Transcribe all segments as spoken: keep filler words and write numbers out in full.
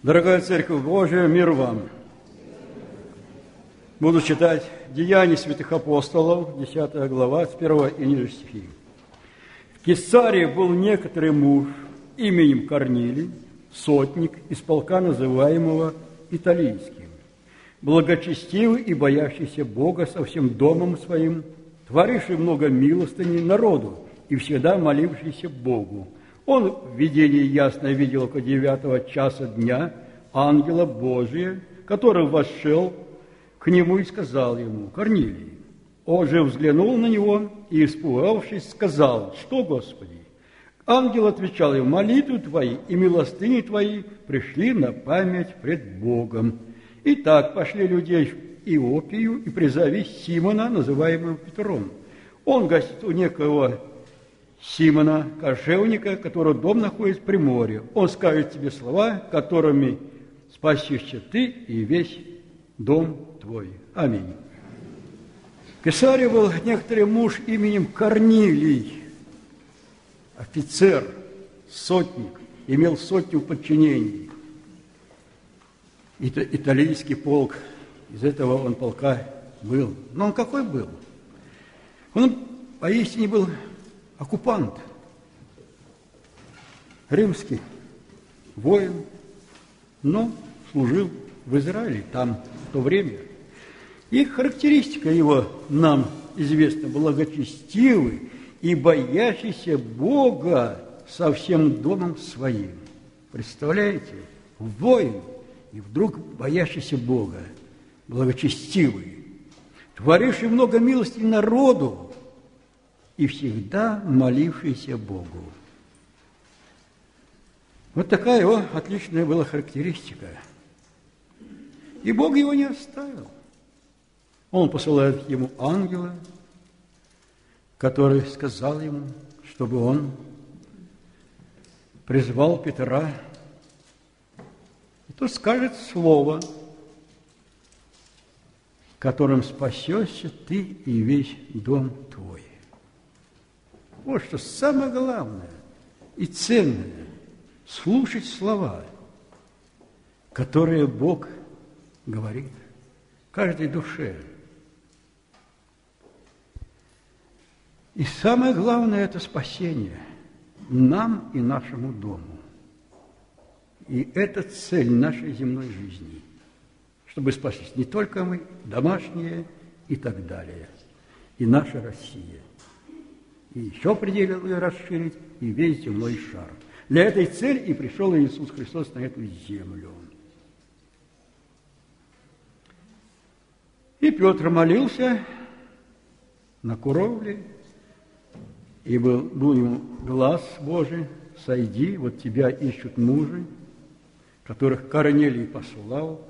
Дорогая Церковь Божия, мир вам! Буду читать Деяния святых апостолов, десятая глава, с первого и ниже стихи. В Кесарии был некоторый муж именем Корнилий, сотник из полка, называемого Италийским, благочестивый и боящийся Бога со всем домом своим, творивший много милостыни народу и всегда молившийся Богу. Он в видении ясно видел около девятого часа дня ангела Божия, который вошел к нему и сказал ему: «Корнилий». Он же взглянул на него и, испугавшись, сказал: «Что, Господи?» Ангел отвечал ему: «Молитвы твои и милостыни твои пришли на память пред Богом. Итак, пошли людей в Иопию и призови Симона, называемого Петром. Он гостит у некого Симона, кожевника, которого дом находится при море. Он скажет тебе слова, которыми спасешься ты и весь дом твой». Аминь. В Кесарии был некоторый муж именем Корнилий, офицер, сотник, имел сотню в подчинении. Это италийский полк, из этого он полка был. Но он какой был? Он поистине был оккупант, римский воин, но служил в Израиле, там в то время. И характеристика его нам известна: благочестивый и боящийся Бога со всем домом своим. Представляете? Воин и вдруг боящийся Бога, благочестивый, творивший много милости народу и всегда молившийся Богу. Вот такая его отличная была характеристика. И Бог его не оставил. Он посылает ему ангела, который сказал ему, чтобы он призвал Петра, и тот скажет слово, которым спасешься ты и весь дом твой. Вот что самое главное и ценное – слушать слова, которые Бог говорит каждой душе. И самое главное – это спасение нам и нашему дому. И это цель нашей земной жизни, чтобы спаслись не только мы, домашние и так далее, и наша Россия. И еще пределы ее расширить, и весь земной шар. Для этой цели и пришел Иисус Христос на эту землю. И Петр молился на кровле, и был, был ему глас Божий: «Сойди, вот тебя ищут мужи, которых Корнилий послал».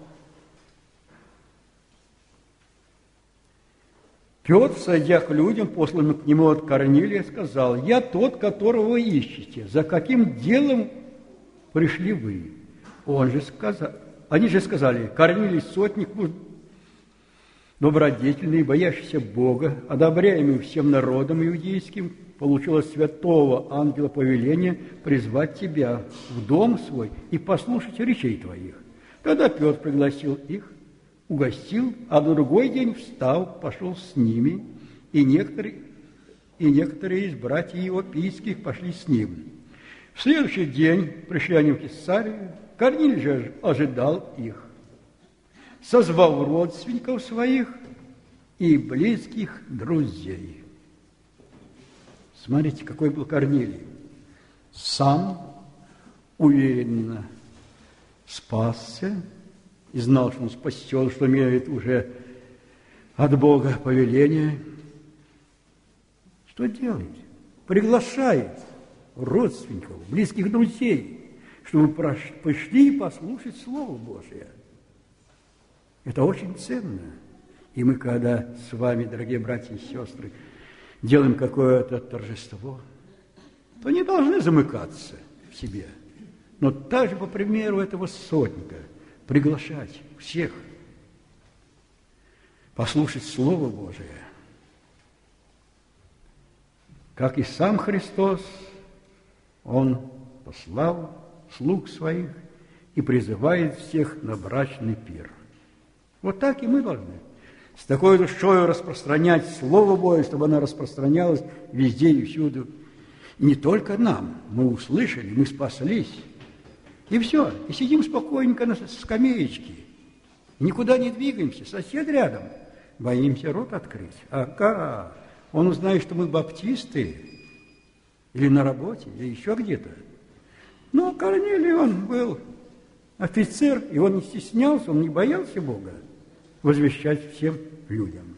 Петр, сойдя к людям, посланным к нему от Корнилия, сказал: «Я тот, которого вы ищете. За каким делом пришли вы?» Он же сказал, они же сказали: «Корнилий сотник, муж добродетельный, боящийся Бога, одобряемый всем народом иудейским, получил от святого ангела повеление призвать тебя в дом свой и послушать речей твоих». Тогда Петр пригласил их, угостил, а на другой день, встав, пошел с ними, и некоторые, и некоторые из братьев иопийских пошли с ним. В следующий день пришли они в Кесарию. Корнилий же ожидал их, созвав родственников своих и близких друзей. Смотрите, какой был Корнилий. Сам уверенно спасся и знал, что он спасен, что имеет уже от Бога повеление. Что делает? Приглашает родственников, близких друзей, чтобы пришли послушать Слово Божие. Это очень ценно. И мы, когда с вами, дорогие братья и сестры, делаем какое-то торжество, то не должны замыкаться в себе. Но также, по примеру этого сотника, приглашать всех послушать Слово Божие. Как и сам Христос, Он послал слуг своих и призывает всех на брачный пир. Вот так и мы должны с такой душой распространять Слово Божие, чтобы оно распространялось везде и всюду. И не только нам. Мы услышали, мы спаслись. И все. И сидим спокойненько на скамеечке. Никуда не двигаемся. Сосед рядом. Боимся рот открыть. Ага. Он узнает, что мы баптисты. Или на работе, или еще где-то. Но Корнилий, он был офицер, и он не стеснялся, он не боялся Бога возвещать всем людям.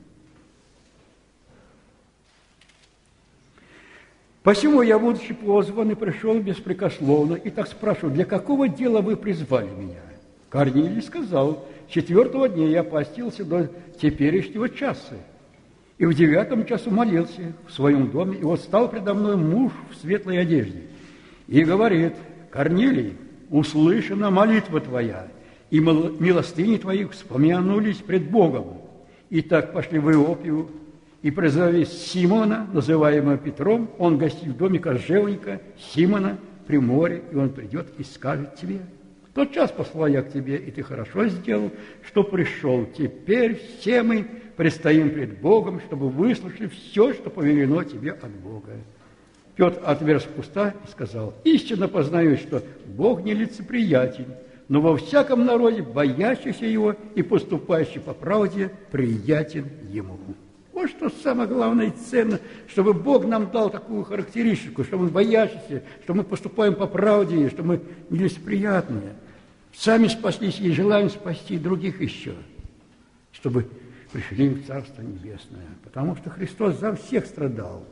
Посему я, будучи позван, и пришел беспрекословно, и так спрашиваю, для какого дела вы призвали меня? Корнилий сказал, четвертого дня я постился до теперешнего часа, и в девятом часу молился в своем доме, и вот стал предо мной муж в светлой одежде, и говорит, Корнилий, услышана молитва твоя, и милостыни твои вспомянулись пред Богом. И так пошли в Иопию, и призови Симона, называемого Петром, он гостит в доме кожевника Симона при море, и он придет и скажет тебе, в тот час послал я к тебе, и ты хорошо сделал, что пришел. Теперь все мы предстоим пред Богом, чтобы выслушать все, что повелено тебе от Бога. Петр отверз уста и сказал, истинно познаю, что Бог не лицеприятен, но во всяком народе, боящийся Его и поступающий по правде, приятен Ему. Вот что самое главное и ценно, чтобы Бог нам дал такую характеристику, что мы боящиеся, что мы поступаем по правде, что мы нелицеприятные. Сами спаслись и желаем спасти других еще, чтобы пришли в Царство Небесное, потому что Христос за всех страдал.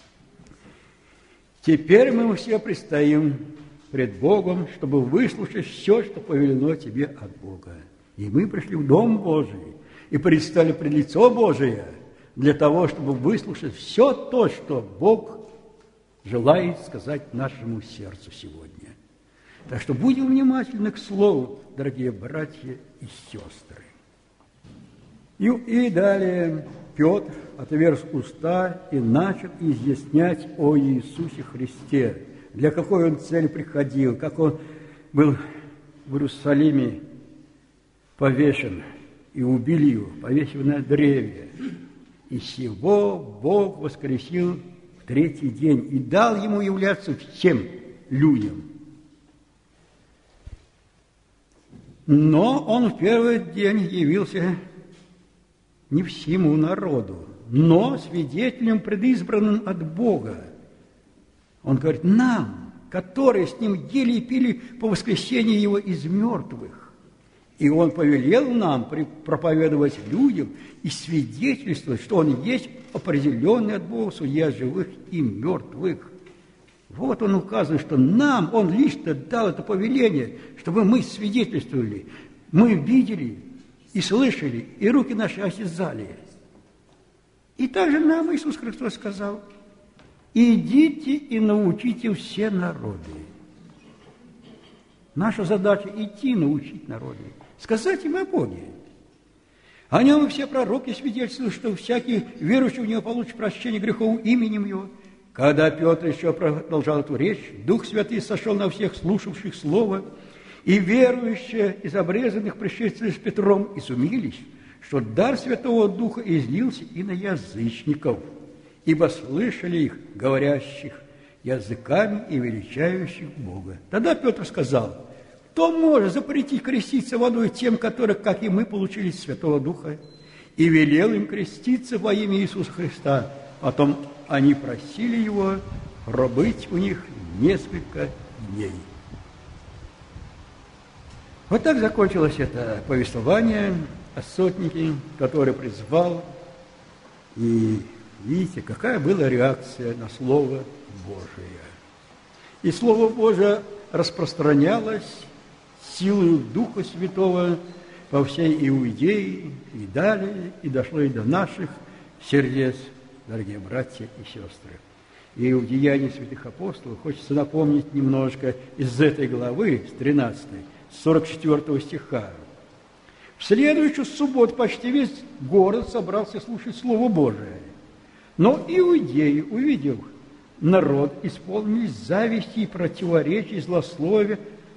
Теперь мы все предстоим пред Богом, чтобы выслушать все, что повелено тебе от Бога. И мы пришли в Дом Божий и предстали пред лицо Божие для того, чтобы выслушать все то, что Бог желает сказать нашему сердцу сегодня. Так что будем внимательны к слову, дорогие братья и сестры. И, и далее Петр отверз уста и начал изъяснять о Иисусе Христе, для какой он цели приходил, как он был в Иерусалиме повешен, и убили его, повесив на древе. И сего Бог воскресил в третий день и дал ему являться всем людям. Но он в первый день явился не всему народу, но свидетелем предизбранным от Бога. Он говорит, нам, которые с ним ели и пили по воскресении его из мертвых. И он повелел нам проповедовать людям и свидетельствовать, что он есть определенный от Бога судья живых и мертвых. Вот он указывает, что нам он лично дал это повеление, чтобы мы свидетельствовали, мы видели и слышали, и руки наши осязали. И также нам Иисус Христос сказал, идите и научите все народы. Наша задача идти научить народы, сказать им о Боге. О нем и все пророки свидетельствуют, что всякий верующий в него получит прощение грехов именем его. Когда Петр еще продолжал эту речь, Дух Святый сошел на всех слушавших Слово, и верующие из обрезанных пришедших с Петром изумились, что дар Святого Духа излился и на язычников, ибо слышали их, говорящих языками и величающих Бога. Тогда Петр сказал, кто может запретить креститься водой тем, которые, как и мы, получили Святого Духа? И велел им креститься во имя Иисуса Христа. Потом они просили его пробыть у них несколько дней. Вот так закончилось это повествование о сотнике, который призвал. И видите, какая была реакция на Слово Божие. И Слово Божие распространялось силой Духа Святого по всей Иудее и далее, и дошло и до наших сердец, дорогие братья и сестры. И в Деянии святых апостолов хочется напомнить немножко из этой главы, с тринадцатой, с сорок четвёртого стиха. В следующую субботу почти весь город собрался слушать Слово Божие. Но иудеи, увидев народ, исполнились зависти и противоречий, злословия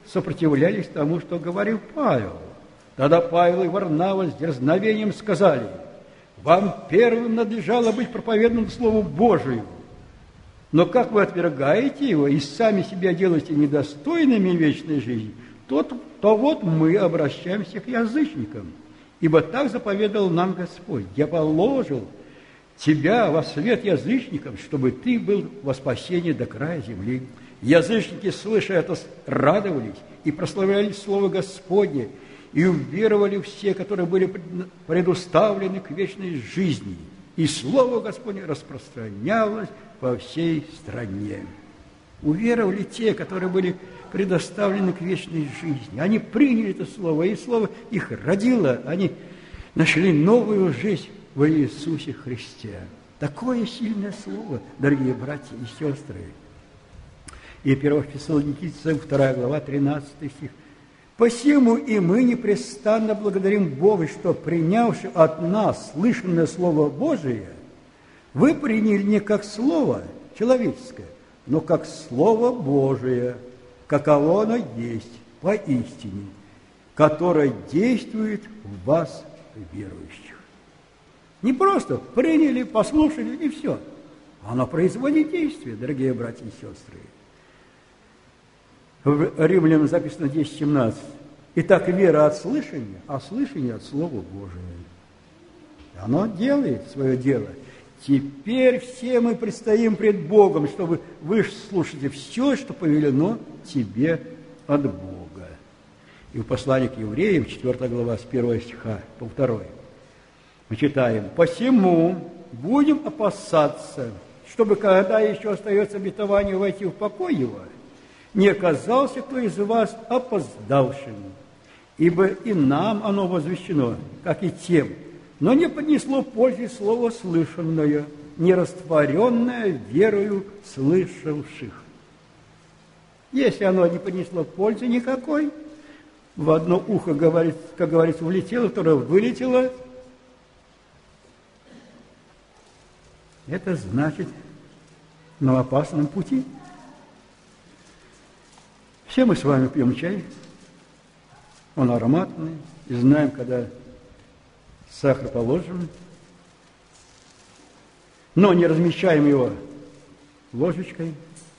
сопротивлялись тому, что говорил Павел. Тогда Павел и Варнава с дерзновением сказали: «Вам первым надлежало быть проповеданным Слову Божию. Но как вы отвергаете его и сами себя делаете недостойными вечной жизни, то, то вот мы обращаемся к язычникам. Ибо так заповедал нам Господь: я положил тебя во свет язычникам, чтобы ты был во спасение до края земли». Язычники, слыша это, радовались и прославляли Слово Господне, и уверовали все, которые были предуставлены к вечной жизни. И Слово Господне распространялось по всей стране. Уверовали те, которые были предоставлены к вечной жизни. Они приняли это Слово, и Слово их родило. Они нашли новую жизнь в Иисусе Христе. Такое сильное Слово, дорогие братья и сестры. И первое Фессалоникийцам, вторая глава, тринадцатый стих. «Посему и мы непрестанно благодарим Бога, что, принявши от нас слышанное Слово Божие, вы приняли не как Слово человеческое, но как Слово Божие, каково оно есть поистине, которое действует в вас, верующих». Не просто приняли, послушали, и все. Оно производит действие, дорогие братья и сестры. В Римлянам записано десять семнадцать. «Итак, вера от слышания, а слышание от Слова Божия». Оно делает свое дело. Теперь все мы предстоим пред Богом, чтобы вы слушайте все, что повелено тебе от Бога. И в послании к евреям, четвёртая глава, с первого стиха по второй, мы читаем: «Посему будем опасаться, чтобы, когда еще остается обетование войти в покой его, не оказался кто из вас опоздавшим, ибо и нам оно возвещено, как и тем, но не поднесло пользы слово слышанное, не растворенное верою слышавших». Если оно не поднесло пользы никакой, в одно ухо, говорит, как говорится, влетело, второе вылетело, это значит на опасном пути. Все мы с вами пьем чай, он ароматный, и знаем, когда сахар положен, но не размещаем его ложечкой.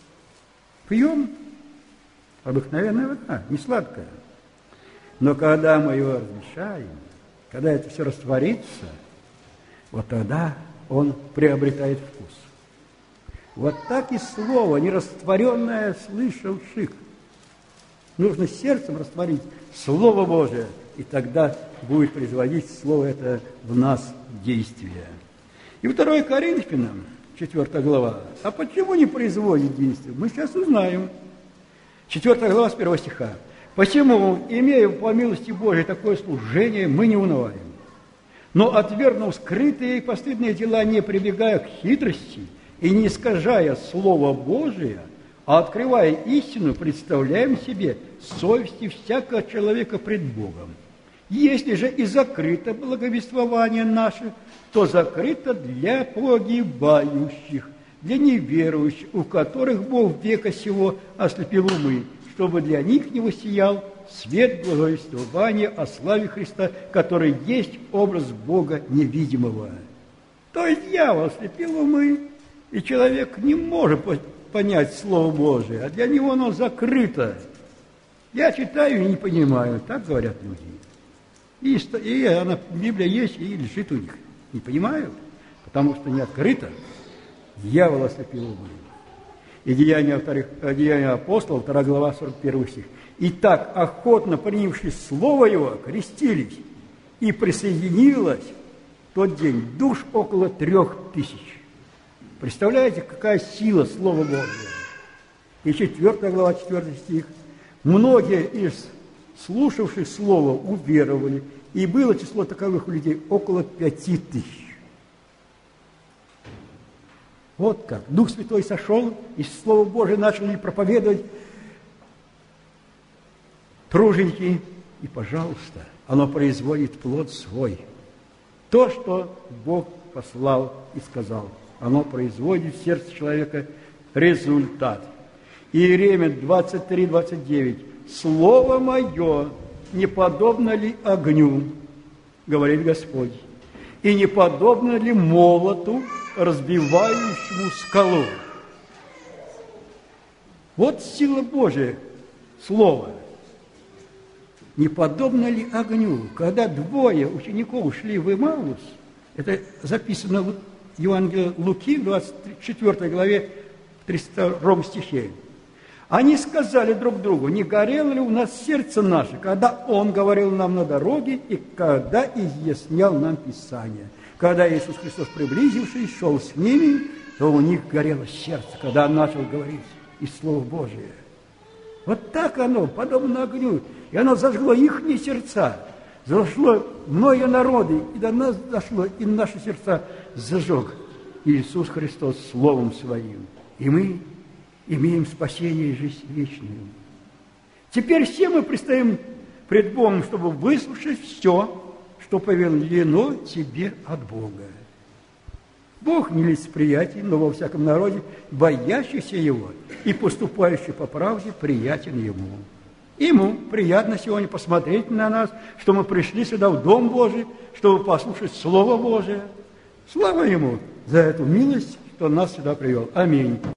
Пьем обыкновенная вода, не сладкая. Но когда мы его размещаем, когда это все растворится, вот тогда он приобретает вкус. Вот так и слово, нерастворенное слышавших. Нужно сердцем растворить Слово Божие, и тогда будет производить Слово это в нас действие. И второе Коринфянам, четвёртая глава. А почему не производит действие? Мы сейчас узнаем. четвёртая глава, с первого стиха. «Посему, имея по милости Божией такое служение, мы не унываем. Но, отвергнув скрытые и постыдные дела, не прибегая к хитрости и не искажая Слово Божие, а открывая истину, представляем себе совести всякого человека пред Богом. Если же и закрыто благовествование наше, то закрыто для погибающих, для неверующих, у которых Бог века сего ослепил умы, чтобы для них не воссиял свет благовествования о славе Христа, который есть образ Бога невидимого». То есть дьявол ослепил умы, и человек не может понять Слово Божие, а для него оно закрыто. Я читаю и не понимаю, так говорят люди. И, и она, Библия есть, и лежит у них. Не понимают, потому что не открыто. Дьявол ослепил умы. И Деяния, Деяния апостолов, вторая глава, сорок первый стих. «Итак, охотно принявши Слово Его, крестились, и присоединилось в тот день душ около трех тысяч». Представляете, какая сила Слова Божия? И четвёртая глава, четвёртый стих. «Многие из слушавших Слово уверовали, и было число таковых людей около пяти тысяч». Вот как. Дух Святой сошел, и Слово Божие начали проповедовать труженики, и, пожалуйста, оно производит плод свой. То, что Бог послал и сказал, оно производит в сердце человека результат. Иеремия двадцать три двадцать девять. Слово Мое не подобно ли огню, говорит Господь, и не подобно ли молоту, разбивающему скалу? Вот сила Божия, Слово. Не подобно ли огню? Когда двое учеников шли в Имаус, это записано в Евангелии Луки, в двадцать четвёртой главе, тридцать втором стихе, они сказали друг другу: не горело ли у нас сердце наше, когда Он говорил нам на дороге и когда изъяснял нам Писание? Когда Иисус Христос, приблизившись, шел с ними, то у них горело сердце, когда Он начал говорить из Слова Божия. Вот так оно, подобно огню, и оно зажгло ихние сердца, зашло многие народы, и до нас дошло, и наши сердца зажег Иисус Христос Словом Своим. И мы имеем спасение и жизнь вечную. Теперь все мы предстоим пред Богом, чтобы выслушать все, что повелено тебе от Бога. Бог нелицеприятен, но во всяком народе боящийся Его и поступающий по правде приятен Ему. Ему приятно сегодня посмотреть на нас, что мы пришли сюда в Дом Божий, чтобы послушать Слово Божие. Слава Ему за эту милость, что Он нас сюда привел. Аминь.